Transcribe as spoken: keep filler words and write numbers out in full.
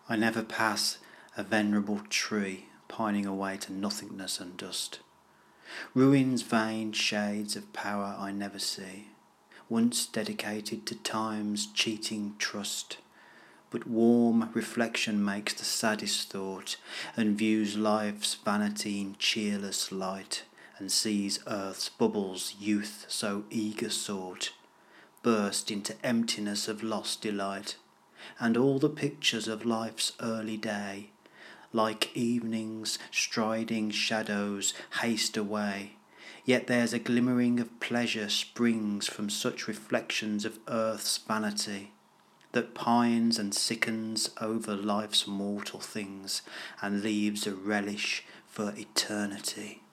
I never pass a venerable tree pining away to nothingness and dust. Ruins, vain shades of power I never see, once dedicated to time's cheating trust. But warm reflection makes the saddest thought, and views life's vanity in cheerless light, and sees earth's bubbles youth so eager sought burst into emptiness of lost delight, and all the pictures of life's early day, like evening's striding shadows, haste away. Yet there's a glimmering of pleasure springs from such reflections of earth's vanity, that pines and sickens over life's mortal things, and leaves a relish for eternity.